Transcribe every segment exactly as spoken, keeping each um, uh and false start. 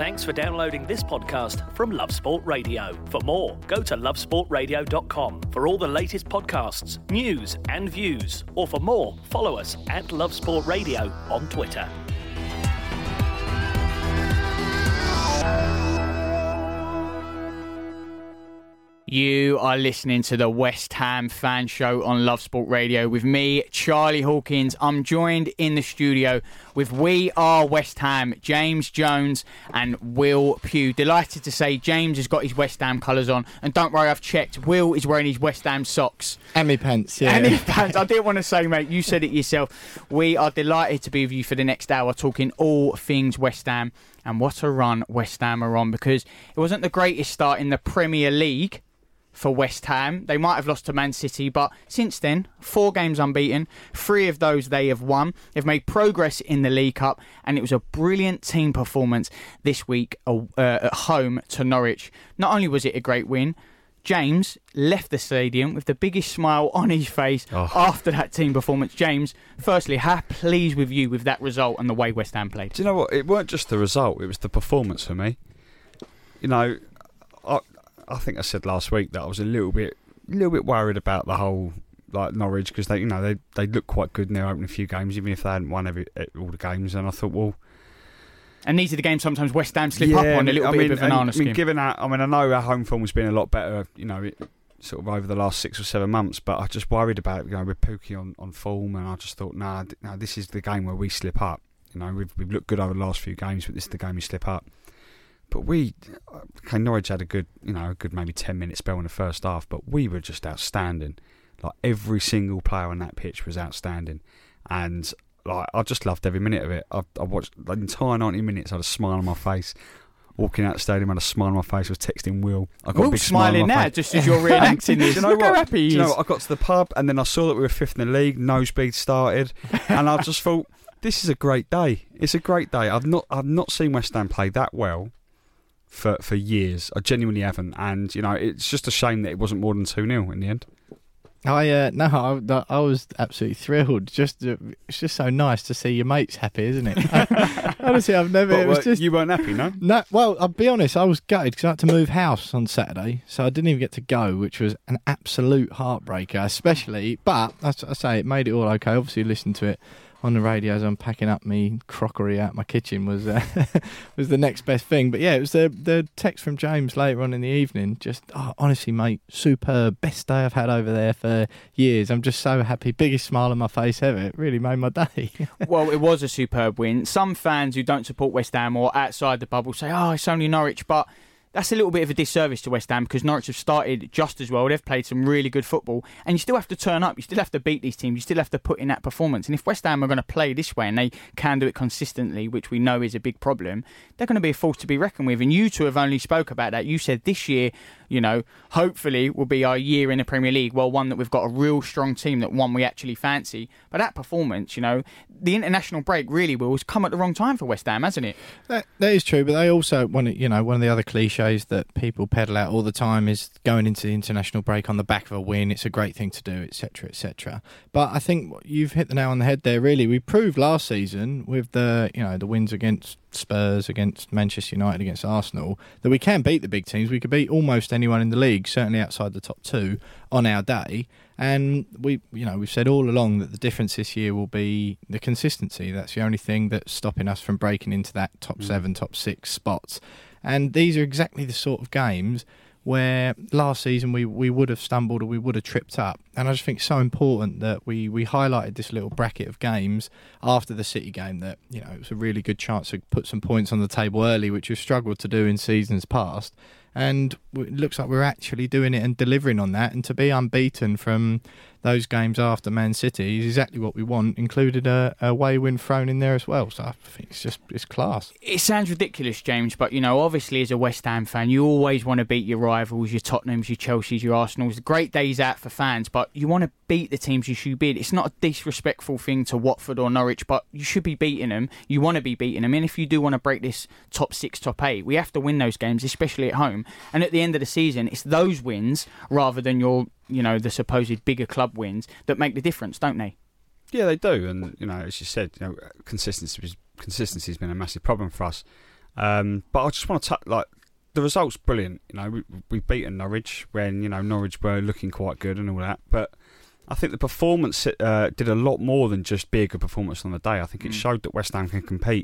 Thanks for downloading this podcast from Love Sport Radio. For more, go to love sport radio dot com for all the latest podcasts, news and views. Or for more, follow us at Love Sport Radio on Twitter. You are listening to the West Ham Fan Show on Love Sport Radio with me, Charlie Hawkins. I'm joined in the studio with We Are West Ham, James Jones and Will Pugh. Delighted to say James has got his West Ham colours on. And don't worry, I've checked. Will is wearing his West Ham socks. And me pants, yeah. And his pants. I didn't want to say, mate, you said it yourself. We are delighted to be with you for the next hour, talking all things West Ham. And what a run West Ham are on, because it wasn't the greatest start in the Premier League for West Ham. They might have lost to Man City, but since then, four games unbeaten. Three of those they have won. They've made progress in the League Cup, and it was a brilliant team performance this week uh, at home to Norwich. Not only was it a great win, James left the stadium with the biggest smile on his face oh. after that team performance. James, firstly, how pleased with you with that result and the way West Ham played? Do you know what? It weren't just the result, it was the performance for me. You know, I... I think I said last week that I was a little bit, a little bit worried about the whole like Norwich, because they, you know, they they looked quite good in their opening few games, even if they hadn't won every all the games. And I thought, well, and these are the games sometimes West Ham slip yeah, up on a little I bit mean, of a banana and, skin. I mean, given that, I mean, I know our home form has been a lot better, you know, it, sort of over the last six or seven months, but I just worried about, you know, with Pookie on, on form, and I just thought, nah, nah, this is the game where we slip up. You know, we've we've looked good over the last few games, but this is the game we slip up. But we, okay, Norwich had a good, you know, a good maybe ten minute spell in the first half, but we were just outstanding. Like every single player on that pitch was outstanding, and like I just loved every minute of it. I, I watched the entire ninety minutes. I had a smile on my face. Walking out the stadium, I had a smile on my face. I was texting Will. I got Will's a big smile smiling on my now, face. just as you're reenacting this. Do you know Look what? how happy he Do you know is. what? I got to the pub, and then I saw that we were fifth in the league. Nosebleed started, and I just thought, this is a great day. It's a great day. I've not, I've not seen West Ham play that well for for years. I genuinely haven't, and you know, it's just a shame that it wasn't more than two nil in the end. I uh, no, I, I was absolutely thrilled. Just uh, it's just so nice to see your mates happy, isn't it? I, honestly, I've never. But, it was well, just you weren't happy, no? No. Well, I'll be honest. I was gutted because I had to move house on Saturday, so I didn't even get to go, which was an absolute heartbreaker. Especially, but as I say, it made it all okay. Obviously, listened to it on the radio as I'm packing up me crockery out my kitchen was uh, was the next best thing. But yeah, it was the the text from James later on in the evening. Just oh, honestly, mate, superb, best day I've had over there for years. I'm just so happy, biggest smile on my face ever. It really made my day. Well, it was a superb win. Some fans who don't support West Ham or outside the bubble say, "Oh, it's only Norwich," but that's a little bit of a disservice to West Ham, because Norwich have started just as well. They've played some really good football, and you still have to turn up. You still have to beat these teams. You still have to put in that performance. And if West Ham are going to play this way, and they can do it consistently, which we know is a big problem, they're going to be a force to be reckoned with. And you two have only spoke about that. You said this year, you know, hopefully will be our year in the Premier League. Well, one that we've got a real strong team, that one we actually fancy. But that performance, you know, the international break really will has come at the wrong time for West Ham, hasn't it? That, that is true, but they also want to, you know, one of the other cliches that people peddle out all the time is going into the international break on the back of a win. It's a great thing to do, et cetera, et cetera. But I think you've hit the nail on the head there. Really, we proved last season with the, you know, the wins against Spurs, against Manchester United, against Arsenal, that we can beat the big teams. We could beat almost anyone in the league, certainly outside the top two, on our day. And we, you know, we've said all along that the difference this year will be the consistency. That's the only thing that's stopping us from breaking into that top mm. seven, top six spots. And these are exactly the sort of games where last season we, we would have stumbled or we would have tripped up. And I just think it's so important that we, we highlighted this little bracket of games after the City game, that, you know, it was a really good chance to put some points on the table early, which we've struggled to do in seasons past. And it looks like we're actually doing it and delivering on that. And to be unbeaten from those games after Man City is exactly what we want, included a, a away win thrown in there as well. So I think it's just, it's class. It sounds ridiculous, James, but, you know, obviously as a West Ham fan, you always want to beat your rivals, your Tottenhams, your Chelseas, your Arsenals. Great days out for fans, but you want to beat the teams you should beat. It's not a disrespectful thing to Watford or Norwich, but you should be beating them. You want to be beating them. And if you do want to break this top six, top eight, we have to win those games, especially at home. And at the end of the season, it's those wins rather than your, you know, the supposed bigger club wins that make the difference, don't they? Yeah, they do. And, you know, as you said, you know, consistency consistency has been a massive problem for us. Um, but I just want to touch like the results. Brilliant, you know. We, we've beaten Norwich when you know Norwich were looking quite good and all that. But I think the performance uh, did a lot more than just be a good performance on the day. I think it mm. showed that West Ham can compete.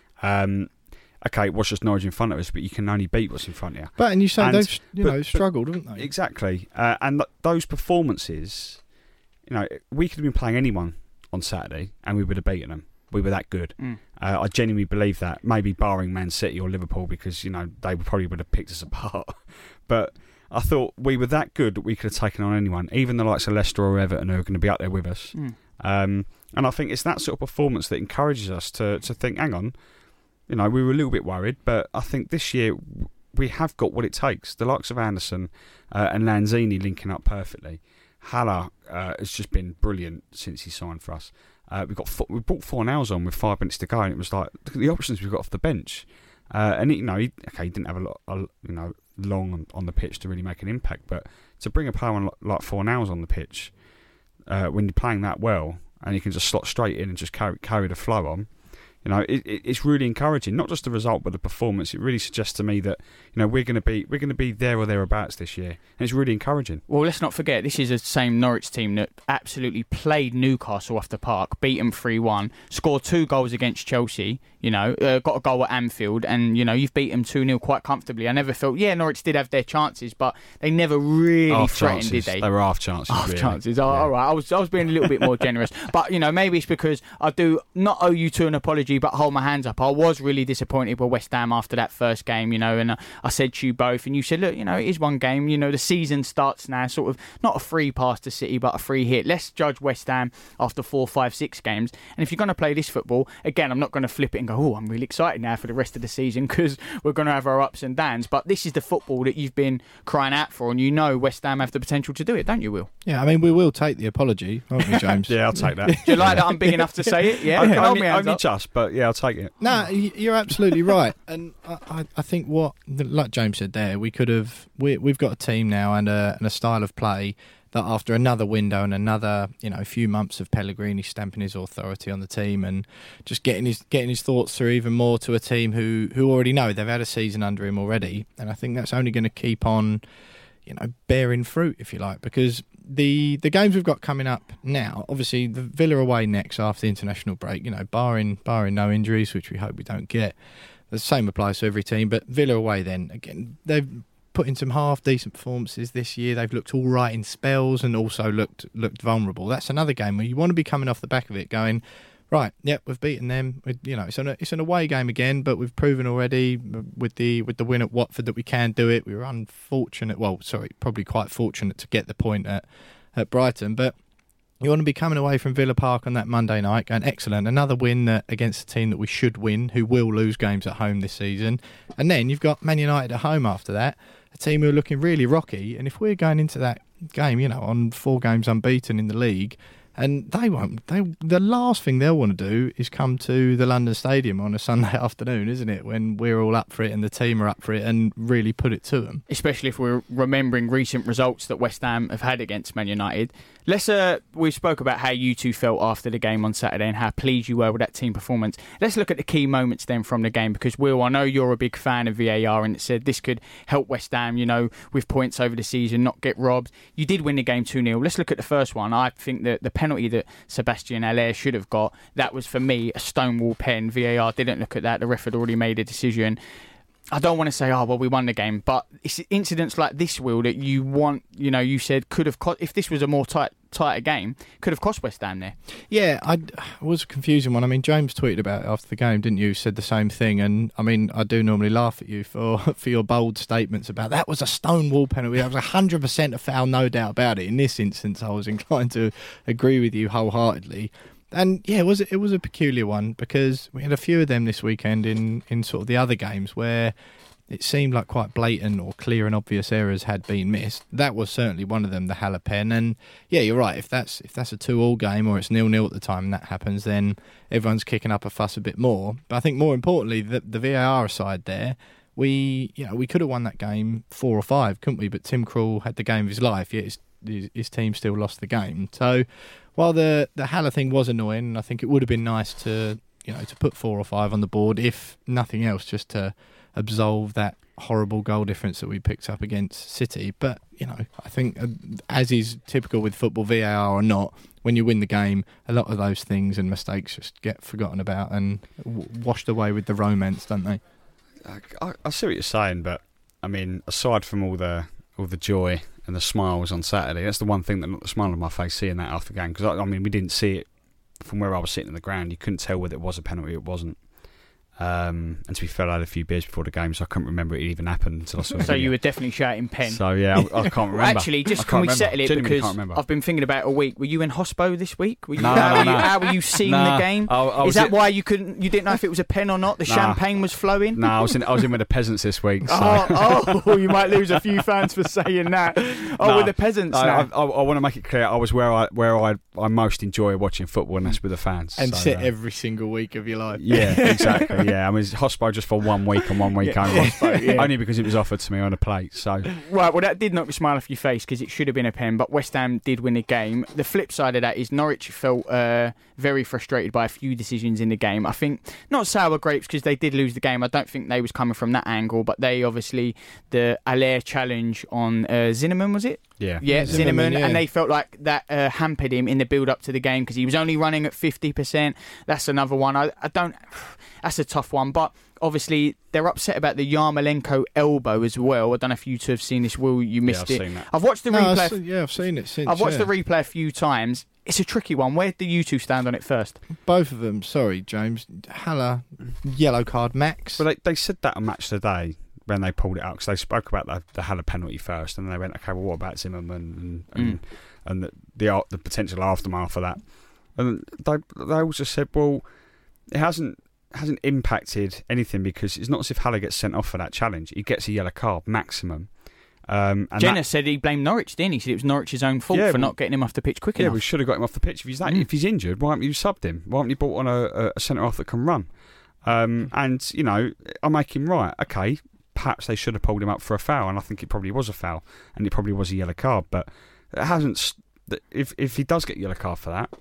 Um, okay, it was just Norwich in front of us, but you can only beat what's in front of you. But and you say and, they've you but, know struggled, haven't they? Exactly, uh, and th- those performances, you know, we could have been playing anyone on Saturday and we would have beaten them. We were that good. Mm. Uh, I genuinely believe that. Maybe barring Man City or Liverpool, because you know they probably would have picked us apart. But I thought we were that good that we could have taken on anyone, even the likes of Leicester or Everton, who are going to be up there with us. Mm. Um, and I think it's that sort of performance that encourages us to to think, hang on, you know, we were a little bit worried, but I think this year we have got what it takes. The likes of Anderson uh, and Lanzini linking up perfectly. Haller uh, has just been brilliant since he signed for us. Uh, we got four, we brought four nails on with five minutes to go, and it was like, look at the options we've got off the bench. Uh, and he, you know, he, okay, he didn't have a lot, a, you know, long on, on the pitch to really make an impact, but to bring a player on like, like four nails on the pitch uh, when you're playing that well, and you can just slot straight in and just carry carry the flow on. You know, it, it, it's really encouraging. Not just the result, but the performance. It really suggests to me that you know we're going to be we're going to be there or thereabouts this year, and it's really encouraging. Well, let's not forget this is the same Norwich team that absolutely played Newcastle off the park, beat them three one, scored two goals against Chelsea. You know, uh, got a goal at Anfield, and you know you've beat them two nil quite comfortably. I never felt, yeah, Norwich did have their chances, but they never really half threatened, chances. did they? They were half chances. Half really. chances. Oh, yeah. All right, I was I was being a little bit more generous, but you know maybe it's because I do not owe you two an apology, but hold my hands up. I was really disappointed with West Ham after that first game, you know, and I said to you both, and you said, look, you know, it is one game, you know, the season starts now, sort of not a free pass to City, but a free hit. Let's judge West Ham after four, five, six games, and if you're going to play this football, again, I'm not going to flip it and go, oh, I'm really excited now for the rest of the season because we're going to have our ups and downs, but this is the football that you've been crying out for, and you know West Ham have the potential to do it, don't you, Will? Yeah, I mean, we will take the apology, won't we, James? Yeah, I'll take that. Do you like that I'm big enough to say it? Yeah, okay, hold only, me hands only up. just, but yeah, I'll take it. No, you're absolutely right, and I, I think what, like James said there, we could have. We, we've got a team now and a, and a style of play that, after another window and another, you know, few months of Pellegrini stamping his authority on the team and just getting his getting his thoughts through even more to a team who who already know they've had a season under him already, and I think that's only going to keep on, you know, bearing fruit, if you like, because the the games we've got coming up now, obviously the Villa away next after the international break, you know, barring barring no injuries, which we hope we don't get. The same applies to every team, but Villa away then, again, they've put in some half-decent performances this year. They've looked all right in spells and also looked looked vulnerable. That's another game where you want to be coming off the back of it going, right, yep, we've beaten them. We, you know, it's an, it's an away game again, but we've proven already with the with the win at Watford that we can do it. We were unfortunate, well, sorry, probably quite fortunate to get the point at, at Brighton, but you want to be coming away from Villa Park on that Monday night going, excellent, another win that, against a team that we should win, who will lose games at home this season. And then you've got Man United at home after that, a team who are looking really rocky. And if we're going into that game, you know, on four games unbeaten in the league, and they won't, they the last thing they'll want to do is come to the London Stadium on a Sunday afternoon, isn't it, when we're all up for it and the team are up for it, and really put it to them. Especially if we're remembering recent results that West Ham have had against Man United. Let's, uh, we spoke about how you two felt after the game on Saturday and how pleased you were with that team performance. Let's look at the key moments then from the game, because Will, I know you're a big fan of V A R and it said this could help West Ham, you know, with points over the season, not get robbed. You did win the game two nil. Let's look at the first one. I think that the penalty that Sebastian Haller should have got, that was for me a stonewall pen. V A R didn't look at that. The ref had already made a decision. I don't want to say, oh, well, we won the game, but it's incidents like this, Will, that you want, you know, you said could have, co- if this was a more tight, tighter game, could have cost West Ham there. Yeah, I, it was a confusing one. I mean, James tweeted about it after the game, didn't you? Said the same thing, and I mean, I do normally laugh at you for, for your bold statements about that was a stonewall penalty. That was one hundred percent a foul, no doubt about it. In this instance, I was inclined to agree with you wholeheartedly. And yeah, it was it was a peculiar one because we had a few of them this weekend in, in sort of the other games where it seemed like quite blatant or clear and obvious errors had been missed. That was certainly one of them, the Haller pen. And yeah, you're right. If that's if that's a two-all game or it's nil-nil at the time and that happens, then everyone's kicking up a fuss a bit more. But I think more importantly, the, the V A R side there, we you know we could have won that game four or five, couldn't we? But Tim Krul had the game of his life. Yet his, his, his team still lost the game. So while the the Haller thing was annoying, I think it would have been nice to you know, to put four or five on the board, if nothing else, just to absolve that horrible goal difference that we picked up against City. But, you know, I think, uh, as is typical with football, V A R or not, when you win the game, a lot of those things and mistakes just get forgotten about and w- washed away with the romance, don't they? I, I see what you're saying, but, I mean, aside from all the all the joy and the smiles on Saturday, that's the one thing that knocked the smile on my face seeing that after the game. Because, I, I mean, we didn't see it from where I was sitting on the ground. You couldn't tell whether it was a penalty or it wasn't. Um, and to be fair, I had a few beers before the game, so I couldn't remember it even happened until I saw it. So you were definitely shouting pen. So yeah, I, I can't remember. Actually, just can we remember. settle it, Genuinely because can't remember. I've been thinking about it all week. Were you in hospo this week? Were you, No, how, no, were no. you how were you seeing Nah, the game? I, I Is was that in, why you couldn't? You didn't know if it was a pen or not? The Nah. champagne was flowing. No, I was in. I was in with the peasants this week. So. Oh, oh, you might lose a few fans for saying that. Oh, No, with the peasants I, now. I, I, I want to make it clear. I was where I where I, I most enjoy watching football, and that's with the fans. And so, sit uh, every single week of your life. Yeah, exactly. Yeah, I mean, it's hospo just for one week and one week Yeah, only. hospo, yeah. Only because it was offered to me on a plate. So Right, well, that did knock a smile off your face because it should have been a pen, but West Ham did win the game. The flip side of that is Norwich felt uh, very frustrated by a few decisions in the game. I think, not sour grapes because they did lose the game. I don't think they was coming from that angle, but they obviously, the Allaire challenge on uh, Zinnemann, was it? yeah, Yeah, Zimmerman, Zinnemann, yeah. and they felt like that uh, hampered him in the build-up to the game because he was only running at fifty percent. That's another one. I, I don't... That's a tough one, but obviously they're upset about the Yarmolenko elbow as well. I don't know if you two have seen this, Will. You missed yeah, I've it. seen that. I've watched the No, replay. I've se- yeah, I've seen it since. I've watched yeah. the replay a few times. It's a tricky one. Where do you two stand on it first? Both of them. Sorry, James. Haller, yellow card, Max. But they, they said that on Match Today when they pulled it out because they spoke about the, the Haller penalty first, and then they went, okay, well, what about Zimmerman and and, Mm. and the, the the potential aftermath of that? And they they also said, well, it hasn't hasn't impacted anything because it's not as if Haller gets sent off for that challenge. He gets a yellow card maximum. Um, and Jenner that, said he blamed Norwich, didn't he? He said it was Norwich's own fault Yeah, for well- not getting him off the pitch quick yeah, enough. we should have got him off the pitch. If he's that, Mm. if he's injured, why haven't you subbed him? Why haven't you brought on a, a centre half that can run? Um, and you know, I make him right. Okay, perhaps they should have pulled him up for a foul, and I think it probably was a foul, and it probably was a yellow card. But it hasn't. st- If if he does get a yellow card for that,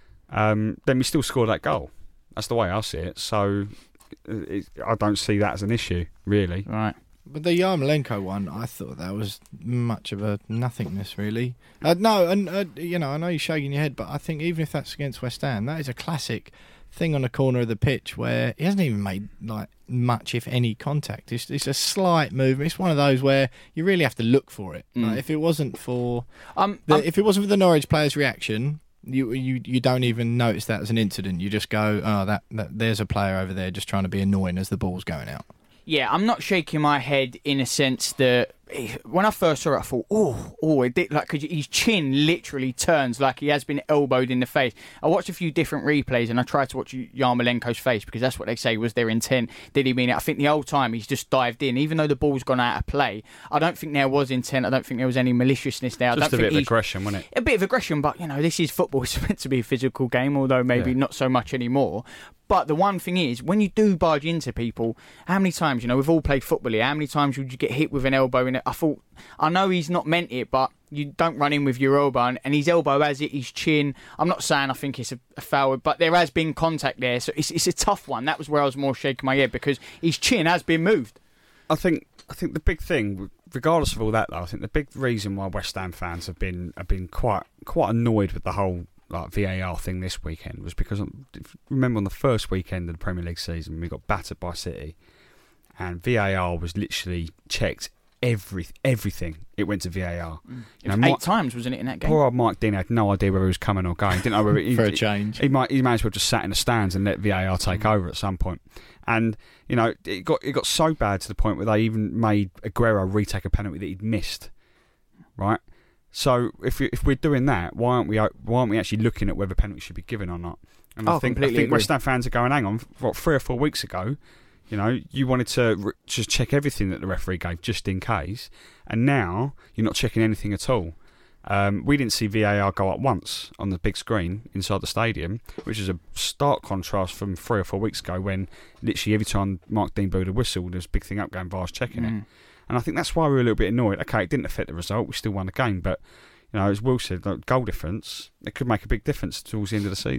um, then we still score that goal. That's the way I see it. So it, I don't see that as an issue, really. Right. But the Yarmolenko one, I thought that was much of a nothingness, really. Uh, no, and uh, you know, I know you're shaking your head, but I think even if that's against West Ham, that is a classic thing on the corner of the pitch where he hasn't even made like much, if any, contact. It's, it's a slight movement. It's one of those where you really have to look for it. Mm. Like, if it wasn't for Um, the, um, if it wasn't for the Norwich players' reaction, you you you don't even notice that as an incident. You just go, oh, that, that there's a player over there just trying to be annoying as the ball's going out. Yeah, I'm not shaking my head in a sense that when I first saw it, I thought, oh, oh, it did, like, cause his chin literally turns like he has been elbowed in the face. I watched a few different replays and I tried to watch Yarmolenko's face because that's what they say was their intent. Did he mean it? I think the whole time he's just dived in, even though the ball's gone out of play. I don't think there was intent. I don't think there was any maliciousness there. I Just don't a think bit of he's- aggression, wasn't it? a bit of aggression, but you know, this is football. It's meant to be a physical game, although maybe Yeah. not so much anymore. But the one thing is, when you do barge into people, how many times, you know, we've all played football here, how many times would you get hit with an elbow in it? I thought, I know he's not meant it, but you don't run in with your elbow, and, and his elbow has hit his chin. I'm not saying I think it's a, a foul, but there has been contact there, so it's, it's a tough one. That was where I was more shaking my head, because his chin has been moved. I think I think the big thing, regardless of all that, though, I think the big reason why West Ham fans have been have been quite quite annoyed with the whole like V A R thing this weekend was because, if you remember, on the first weekend of the Premier League season, we got battered by City, and V A R was literally checked every everything. It went to V A R. Mm. You know, Eight Mike- times, wasn't it, in that game? Poor old Mike Dean had no idea whether he was coming or going. Didn't know whether he, For a he- change. He might he might as well just sat in the stands and let V A R take Mm. over at some point. And you know, it got it got so bad to the point where they even made Aguero retake a penalty that he'd missed. Right. So if we, if we're doing that, why aren't we why aren't we actually looking at whether penalty should be given or not? And Oh, I think I completely think agree. West Ham fans are going, hang on, what, three or four weeks ago, you know, you wanted to re- just check everything that the referee gave just in case, and now you're not checking anything at all. Um, we didn't see V A R go up once on the big screen inside the stadium, which is a stark contrast from three or four weeks ago when literally every time Mark Dean blew the whistle, there's a big thing up going, V A R's checking it. Mm. And I think that's why we were a little bit annoyed. Okay, it didn't affect the result, we still won the game, but you know, as Will said, like, goal difference, it could make a big difference towards the end of the season.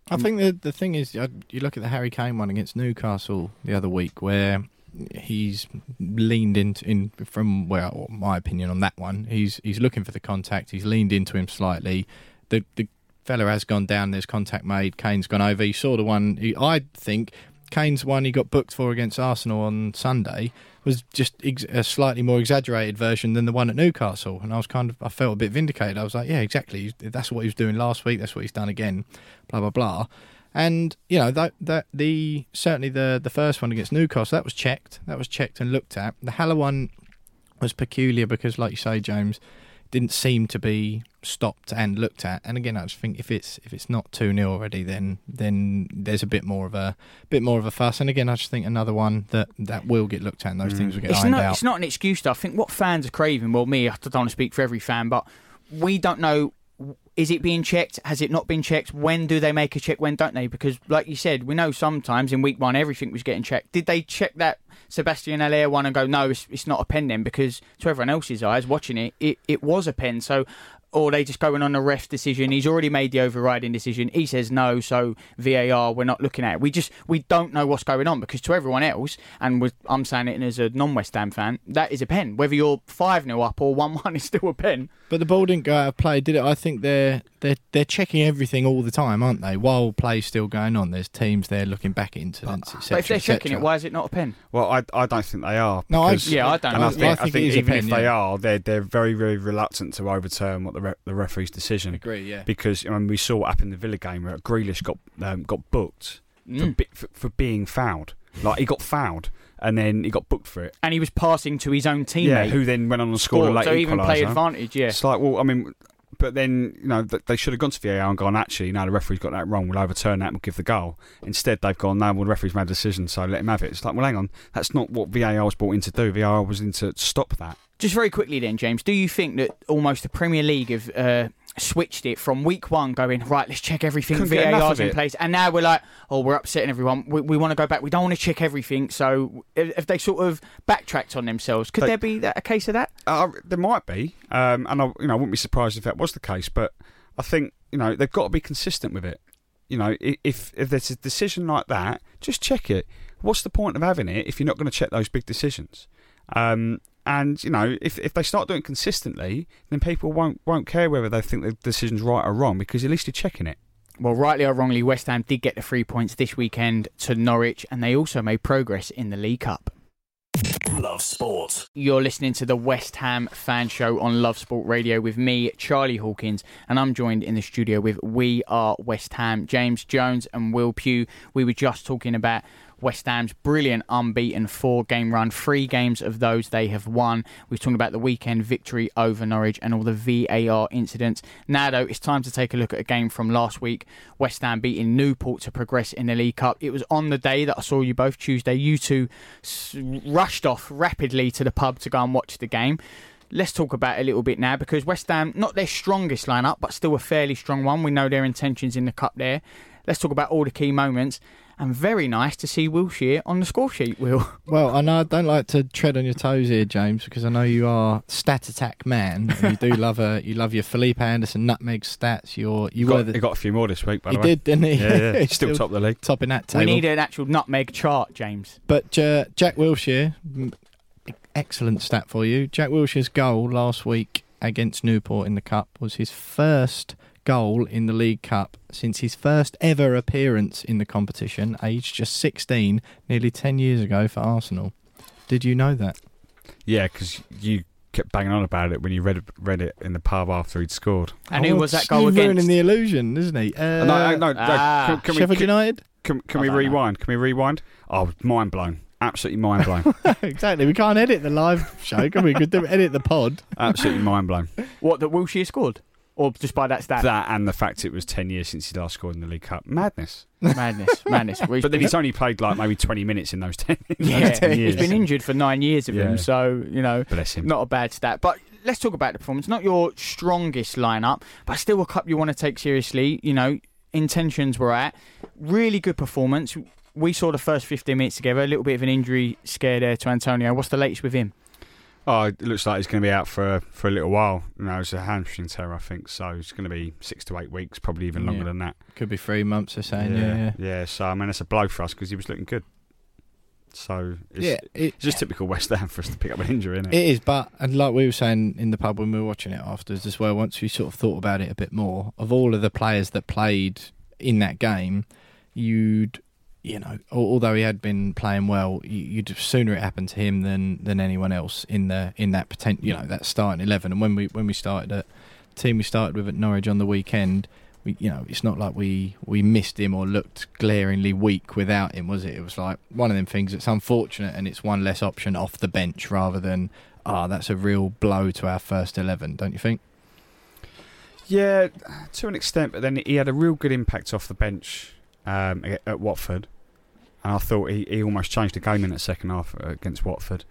I think the the thing is, you look at the Harry Kane one against Newcastle the other week, where he's leaned into, in from well, my opinion on that one, he's he's looking for the contact. He's leaned into him slightly. The the fella has gone down. There's contact made. Kane's gone over. He saw the one. He, I think Kane's one he got booked for against Arsenal on Sunday was just ex- a slightly more exaggerated version than the one at Newcastle, and I was kind of I felt a bit vindicated. I was like, yeah, exactly. That's what he was doing last week. That's what he's done again. Blah blah blah. And you know that that the certainly the the first one against Newcastle, that was checked. That was checked and looked at. The Haller one was peculiar because, like you say, James, didn't seem to be stopped and looked at. And again, I just think if it's if it's not two nil already, then then there's a bit more of a bit more of a fuss. And again, I just think another one that, that will get looked at and those mm. things will get it's ironed not, out. It's not an excuse, though. I think what fans are craving, well, me, I don't want to speak for every fan, but we don't know. Is it being checked? Has it not been checked? When do they make a check? When don't they? Because, like you said, we know sometimes in week one everything was getting checked. Did they check that Sebastian Haller one and go, no, it's, it's not a pen then? Because to everyone else's eyes watching it, it, it was a pen. So, or they just going on a ref decision. He's already made the overriding decision. He says no, so V A R, we're not looking at it. We just we don't know what's going on because to everyone else, and with, I'm saying it as a non-West Ham fan, that is a pen. Whether you're five nil up or one one is still a pen. But the ball didn't go out of play, did it? I think they're they're they're checking everything all the time, aren't they? While play's still going on, there's teams there looking back at incidents, et cetera. But if they're checking it, why is it not a pen? Well, I I don't think they are. No, I, yeah, I don't. And I think, I I think, think even pen, if yeah. they are, they're they're very very reluctant to overturn what the re- the referee's decision. I agree, yeah. Because I mean, we saw what happened in the Villa game where Grealish got um, got booked Mm. for, bi- for for being fouled. Like he got fouled. And then he got booked for it. And he was passing to his own teammate. Yeah, who then went on and scored a late so even equaliser. play advantage, yeah. It's like, well, I mean, but then, you know, they should have gone to V A R and gone, actually, no, the referee's got that wrong, we'll overturn that and we'll give the goal. Instead, they've gone, no, well, the referee's made a decision, so let him have it. It's like, well, hang on, that's not what V A R was brought in to do. V A R was in to stop that. Just very quickly then, James, do you think that almost the Premier League have uh, switched it from week one going, right, let's check everything, Couldn't V get A enough R's of in it. place, and now we're like, oh, we're upsetting everyone, we, we want to go back, we don't want to check everything, so if, if they sort of backtracked on themselves, could They- there be that, a case of that? Uh, there might be, um, and I, you know, I wouldn't be surprised if that was the case, but I think, you know, they've got to be consistent with it. You know, i- if if there's a decision like that, just check it. What's the point of having it if you're not going to check those big decisions? Um, and, you know, if if they start doing it consistently, then people won't won't care whether they think the decision's right or wrong because at least you're checking it. Well, rightly or wrongly, West Ham did get the three points this weekend to Norwich, and they also made progress in the League Cup. Love Sport. You're listening to the West Ham Fan Show on Love Sport Radio with me, Charlie Hawkins, and I'm joined in the studio with We Are West Ham, James Jones and Will Pugh. We were just talking about West Ham's brilliant unbeaten four-game run. Three games of those they have won. We've talked about the weekend victory over Norwich and all the V A R incidents. Now, though, it's time to take a look at a game from last week. West Ham beating Newport to progress in the League Cup. It was on the day that I saw you both, Tuesday. You two s- rushed off rapidly to the pub to go and watch the game. Let's talk about it a little bit now because West Ham, not their strongest lineup, but still a fairly strong one. We know their intentions in the Cup there. Let's talk about all the key moments. And very nice to see Wilshere on the score sheet, Will. Well, I know I don't like to tread on your toes here, James, because I know you are stat attack man. And you do love a you love your Felipe Anderson nutmeg stats. Your you Got, were the, he got a few more this week, by he the way. did, didn't he? Yeah, yeah. He's Still top of the league. topping that table. We need an actual nutmeg chart, James. But uh, Jack Wilshere, mm, excellent stat for you. Jack Wilshere's goal last week against Newport in the Cup was his first goal in the League Cup since his first ever appearance in the competition, aged just sixteen, nearly ten years ago for Arsenal. Did you know that? Yeah, because you kept banging on about it when you read read it in the pub after he'd scored. And Oh, who was that goal he's ruining against? the illusion, isn't he? Uh, no, no, no. ah, can, can we, Sheffield can, United? can, can I we don't know. rewind? Can we rewind? Oh, mind blown. Absolutely mind blown. Exactly. We can't edit the live show, can we? We could do- edit the pod. Absolutely mind blown. What, that Wilshere scored? Or just by that stat? That and the fact it was ten years since he last scored in the League Cup. Madness. Madness, madness. Well, But then he's only played like maybe twenty minutes in those ten, in yeah, those ten years. he's been injured for nine years of Yeah. them, so, you know, Bless him. not a bad stat. But let's talk about the performance. Not your strongest lineup, but still a cup you want to take seriously. You know, intentions were at. Really good performance. We saw the first fifteen minutes together. A little bit of an injury scare there to Antonio. What's the latest with him? Oh, it looks like he's going to be out for for a little while. You know, it's a hamstring tear, I think. So it's going to be six to eight weeks, probably even longer Yeah. than that. Could be three months or saying. Yeah, yeah. yeah. So I mean, it's a blow for us because he was looking good. So it's, Yeah, it- it's just typical West Ham for us to pick up an injury, isn't it? It is, but and like we were saying in the pub when we were watching it afterwards as well, once we sort of thought about it a bit more, of all of the players that played in that game, you'd, you know, al- although he had been playing well, you- you'd sooner it happened to him than, than anyone else in the in that potent, you know, that starting eleven. And when we when we started at the team we started with at Norwich on the weekend, we, you know, it's not like we, we missed him or looked glaringly weak without him, was it? It was like one of them things that's unfortunate, and it's one less option off the bench rather than, ah, oh, that's a real blow to our first eleven, don't you think? Yeah, to an extent, but then he had a real good impact off the bench um, at, at Watford, and I thought he, he almost changed the game in that second half against Watford.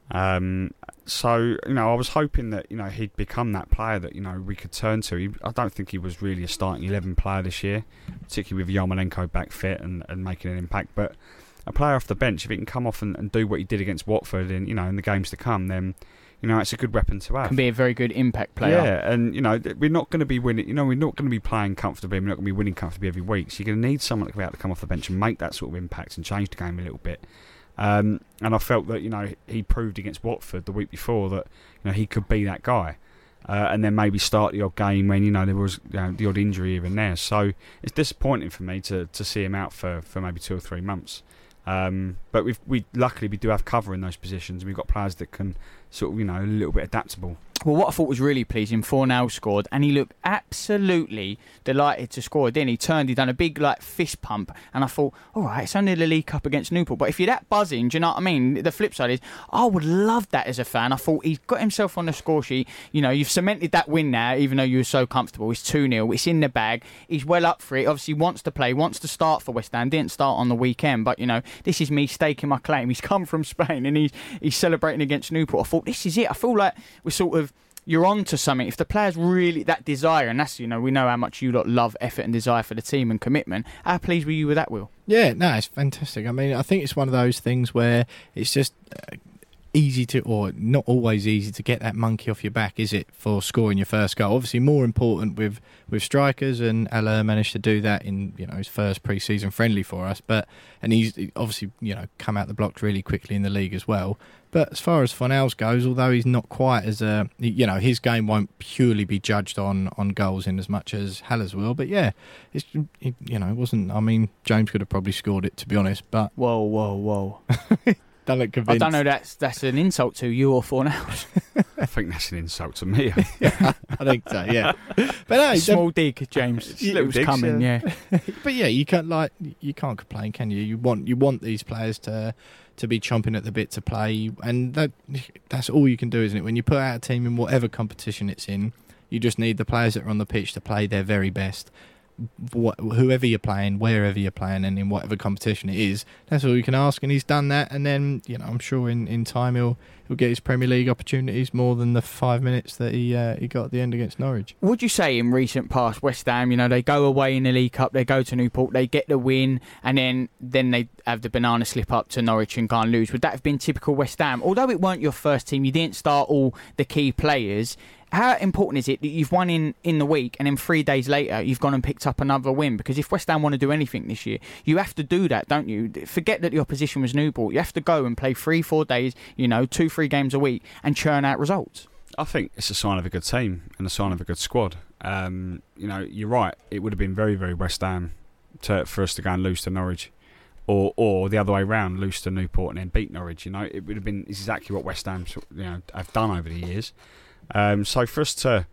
Um, so, you know, I was hoping that, you know, he'd become that player that, you know, we could turn to. He, I don't think he was really a starting eleven player this year, particularly with Yarmolenko back fit and, and making an impact. But a player off the bench, if he can come off and, and do what he did against Watford in, you know, in the games to come, then, you know, it's a good weapon to have. Can be a very good impact player. Yeah, and, you know, we're not going to be winning, you know, we're not going to be playing comfortably, we're not going to be winning comfortably every week. So you're going to need someone to be able to come off the bench and make that sort of impact and change the game a little bit. Um, and I felt that, you know, he proved against Watford the week before that, you know, he could be that guy. Uh, and then maybe start the odd game when, you know, there was, you know, the odd injury here and there. So it's disappointing for me to, to see him out for, for maybe two or three months. Um, but we've, we luckily we do have cover in those positions, and we've got players that can sort of, you know, a little bit adaptable. Well, what I thought was really pleasing, Fornal scored, and he looked absolutely delighted to score. Then he turned, he done a big like fist pump, and I thought, all right, it's only the League Cup against Newport, but if you're that buzzing, do you know what I mean? The flip side is, I would love that as a fan. I thought he's got himself on the score sheet. You know, you've cemented that win now, even though you were so comfortable. It's two nil, it's in the bag. He's well up for it. Obviously, wants to play, wants to start for West Ham. Didn't start on the weekend, but you know, this is me staking my claim. He's come from Spain and he's he's celebrating against Newport. I thought, this is it. I feel like we're sort of, you're on to something. If the players really that desire, and that's, you know, we know how much you lot love effort and desire for the team and commitment. How pleased were you with that, Will? Yeah, no, it's fantastic. I mean, I think it's one of those things where it's just uh, easy to, or not always easy to get that monkey off your back, is it, for scoring your first goal? Obviously more important with, with strikers, and Allaire managed to do that in, you know, his first pre-season friendly for us, but and he's obviously, you know, come out the blocks really quickly in the league as well. But as far as Fornals goes, although he's not quite as a, you know, his game won't purely be judged on, on goals in as much as Haller's will. But yeah, it's, it, you know, it wasn't, I mean, James could have probably scored it, to be honest, but Whoa, whoa, whoa. don't look I convinced. don't know, that's that's an insult to you or Fornals. I think that's an insult to me. Yeah, I think so, yeah. But no, Small dig, James. Little It was digs, coming, yeah. but yeah, you can't like you can't complain, can you? You want you want these players to to be chomping at the bit to play, and that that's all you can do, isn't it? When you put out a team in whatever competition it's in, you just need the players that are on the pitch to play their very best. What, whoever you're playing, wherever you're playing, and in whatever competition it is, that's all you can ask. And he's done that, and then, you know, I'm sure in, in time he'll he'll get his Premier League opportunities more than the five minutes that he uh, he got at the end against Norwich. Would you say in recent past, West Ham, you know, they go away in the League Cup, they go to Newport, they get the win, and then then they have the banana slip up to Norwich and can't lose? Would that have been typical West Ham? Although it weren't your first team, you didn't start all the key players. How important is it that you've won in, in the week, and then three days later you've gone and picked up another win? Because if West Ham want to do anything this year, you have to do that, don't you? Forget that the opposition was Newport. You have to go and play three, four days, you know, two, three games a week and churn out results. I think it's a sign of a good team and a sign of a good squad. Um, you know, you're right. It would have been very, very West Ham to, for us to go and lose to Norwich, or or the other way round, lose to Newport and then beat Norwich. You know, it would have been exactly what West Ham, you know, have done over the years. Um, so for us to,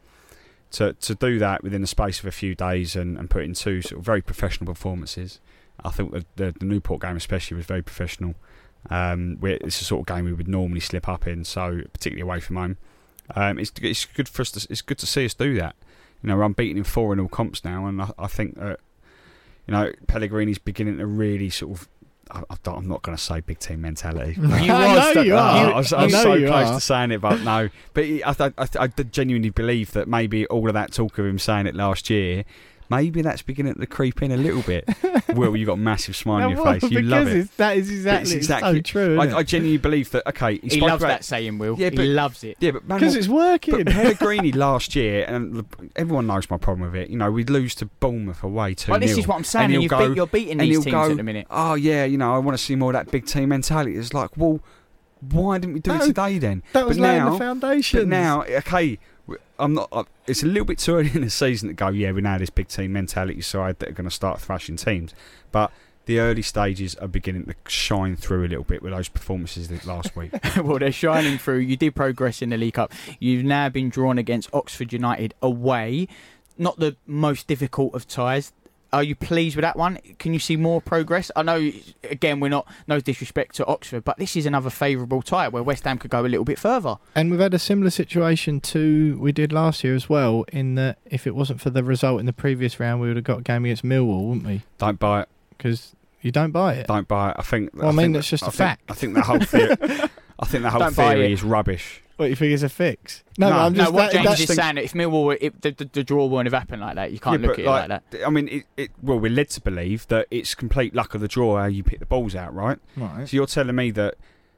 to to do that within the space of a few days and, and put in two sort of very professional performances, I think the, the, the Newport game especially was very professional. Um, it's the sort of game we would normally slip up in, so particularly away from home. Um, it's it's good for us. To, it's good to see us do that. You know, we're unbeaten in four in all comps now, and I, I think that, you know, Pellegrini's beginning to really sort of. I, I'm not going to say big team mentality. You I know you are. I was, I I was know so you close are. to saying it, but no. But I, I, I, I genuinely believe that maybe all of that talk of him saying it last year maybe that's beginning to creep in a little bit. Will, you got a massive smile on No, your well, face. You love because it. it's- That is exactly, It's it's exactly so true. I, I genuinely believe that. Okay, he, He spoke loves about, that saying, Will. Yeah, he but- loves it. Yeah, but man, because it's working. But Pellegrini last year, and the- everyone knows my problem with it. You know, we'd lose to Bournemouth away two Well, nil. this is what I'm saying. And And he'll you've go- beat, you're beating and these he'll teams go, at the minute. Oh yeah, you know, I want to see more of that big team mentality. It's like, well, why didn't we do No, it today then? that was but laying now, the foundation. But now, okay, I'm not. I, it's a little bit too early in the season to go. Yeah, we now this big team mentality side that are going to start thrashing teams, but the early stages are beginning to shine through a little bit with those performances that last week. Well, they're shining through. You did progress in the League Cup. You've now been drawn against Oxford United away. Not the most difficult of ties. Are you pleased with that one? Can you see more progress? I know, again, we're not, no disrespect to Oxford, but this is another favourable tie where West Ham could go a little bit further. And we've had a similar situation to we did last year as well, in that if it wasn't for the result in the previous round, we would have got a game against Millwall, wouldn't we? Don't buy it. Because you don't buy it. Don't buy it. I think. Well, I I mean, think, that's just I a think, fact. I think the whole theory. I think the whole Don't buy theory it. is rubbish. What, you think it's a fix? No, No, but I'm No, just what that, James that, is saying, if Millwall, were, if the, the, the draw wouldn't have happened like that, you can't Yeah, look but at it like that. I mean, it, it. Well, we're led to believe that it's complete luck of the draw how you pick the balls out, right? Right. So you're telling me that,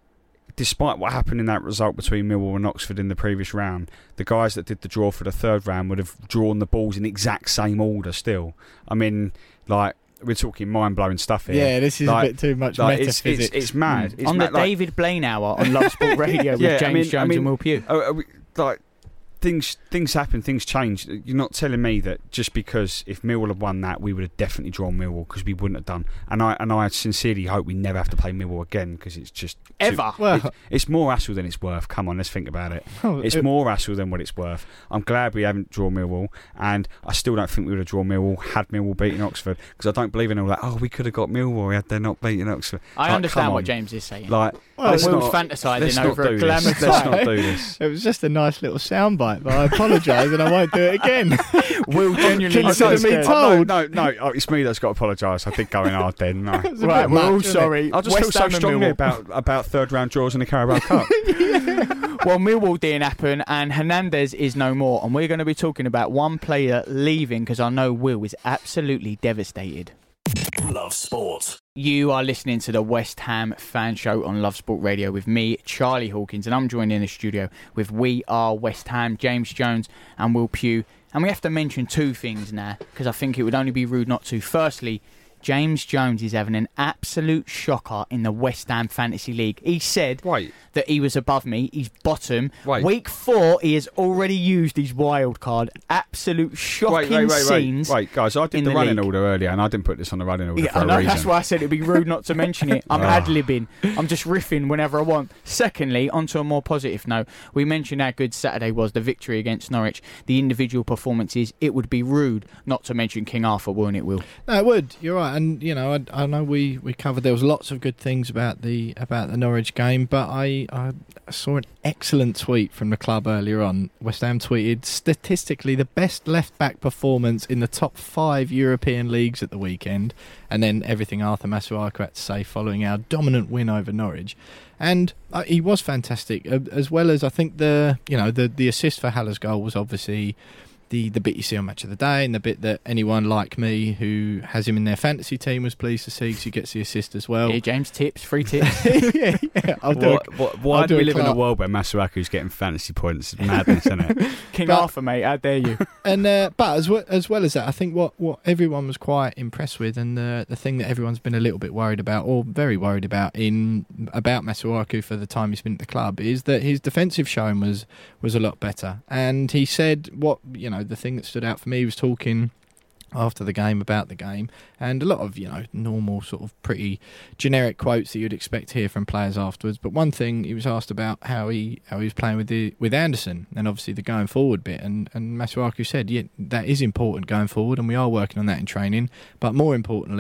despite what happened in that result between Millwall and Oxford in the previous round, the guys that did the draw for the third round would have drawn the balls in the exact same order still. I mean, like, we're talking mind-blowing stuff here. Yeah, this is Like- a bit too much Like, it's, metaphysics. it's, it's mad. It's On mad. the like, David Blaine Hour on Love Sport Radio with Yeah, I James mean- Jones I mean- and Will Pugh. Oh, are we, like things things happen, things change. You're not telling me that just because if Millwall had won that, we would have definitely drawn Millwall, because we wouldn't have done. And I and I sincerely hope we never have to play Millwall again, because it's just Ever. Well, It's, it's more hassle than it's worth. Come on, let's think about it. oh, It's it- more hassle than what it's worth. I'm glad we haven't drawn Millwall, and I still don't think we would have drawn Millwall had Millwall beaten Oxford, because I don't believe in all that. Oh, we could have got Millwall had they not beaten Oxford. I Like, understand come what on. James is saying. Like, Well, let's Will's not, fantasising let's not over a do glamour this. Let's tie. not do this. It was just a nice little soundbite, but I apologise and I won't do it again. Will genuinely Consider looks me scared. told. No, no, no, oh, it's me that's got to apologise. I think going hard then. No. It's a Right, bit we're all much, isn't it? sorry. I just West feel so Ham and strongly Millwall. about, about third round draws in the Carabao Cup. Well, Millwall didn't happen, and Hernandez is no more. And we're going to be talking about one player leaving, because I know Will is absolutely devastated. Love Sport. You are listening to the West Ham Fan Show on Love Sport Radio with me, Charlie Hawkins, and I'm joined in the studio with We Are West Ham, James Jones and Will Pugh. And we have to mention two things now, because I think it would only be rude not to. Firstly, James Jones is having an absolute shocker in the West Ham Fantasy League. He said Wait. that he was above me. He's bottom. Wait. Week four, he has already used his wild card. Absolute shocking Wait, wait, wait, scenes. wait, wait, guys! I did in the, the running league. order earlier, and I didn't put this on the running order Yeah, for I a know, reason. that's why I said it'd be rude not to mention it. I'm Oh. ad-libbing. I'm just riffing whenever I want. Secondly, onto a more positive note, we mentioned how good Saturday was, the victory against Norwich, the individual performances. It would be rude not to mention King Arthur, wouldn't it, Will? No, it would. You're right, and you know, I, I know we, we covered there was lots of good things about the about the Norwich game, but I, I saw an excellent tweet from the club earlier on. West Ham tweeted statistically the best left back performance in the top five European leagues at the weekend, and then everything Arthur Masuaku had to say following our dominant win over Norwich. And uh, he was fantastic, uh, as well as I think the you know the the assist for Haller's goal was obviously the the bit you see on Match of the Day, and the bit that anyone like me who has him in their fantasy team was pleased to see, because he gets the assist as well. Here, James, tips, free tips. yeah, yeah, I'll do What, it. what, why I'll do do we a live in a Clark. world where Masuaku's getting fantasy points? It's madness, isn't it? King But- Arthur, mate, how dare you? And uh, but as well, as well as that, I think what, what everyone was quite impressed with, and the the thing that everyone's been a little bit worried about, or very worried about in about Masuaku for the time he's been at the club, is that his defensive showing was was a lot better. And he said what you know the thing that stood out for me, he was talking after the game about the game, and a lot of you know normal sort of pretty generic quotes that you'd expect to hear from players afterwards. But one thing, he was asked about how he how he was playing with the with Anderson, and obviously the going forward bit, and and Masuaku said, yeah, that is important going forward, and we are working on that in training. But more importantly,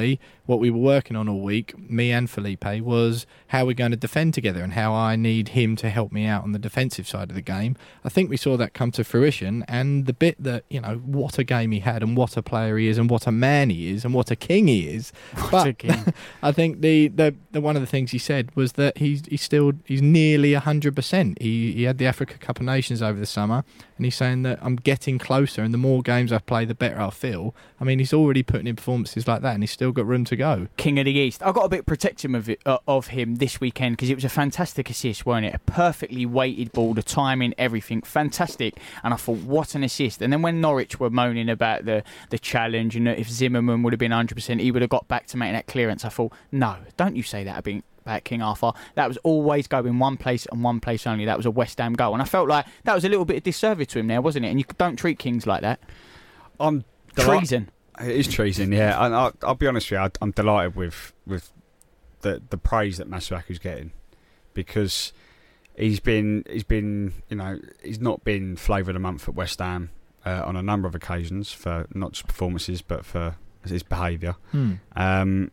what we were working on all week, me and Felipe, was how we're going to defend together and how I need him to help me out on the defensive side of the game. I think we saw that come to fruition, and the bit that, you know, what a game he had and what a player he is and what a man he is and what a king he is. What but a king. I think the, the, the one of the things he said was that he's he's still he's nearly one hundred percent. He, he had the Africa Cup of Nations over the summer, and he's saying that I'm getting closer, and the more games I play, the better I feel. I mean, he's already putting in performances like that, and he's still got room to go. King of the East. I got a bit protective of, it, uh, of him this weekend because it was a fantastic assist, wasn't it? A perfectly weighted ball, the timing, everything, fantastic. And I thought, what an assist. And then when Norwich were moaning about the, the challenge and that if Zimmerman would have been one hundred percent, he would have got back to making that clearance, I thought, no, don't you say that about about King Arthur. That was always going one place and one place only. That was a West Ham goal. And I felt like that was a little bit of disservice to him there, wasn't it? And you don't treat Kings like that. I'm Treason. It is treason, yeah. And I'll, I'll be honest with you, I'm delighted with with the the praise that Masuaku's getting, because he's been he's been you know he's not been flavour of the month at West Ham uh, on a number of occasions for not just performances but for his behaviour. Hmm. Um,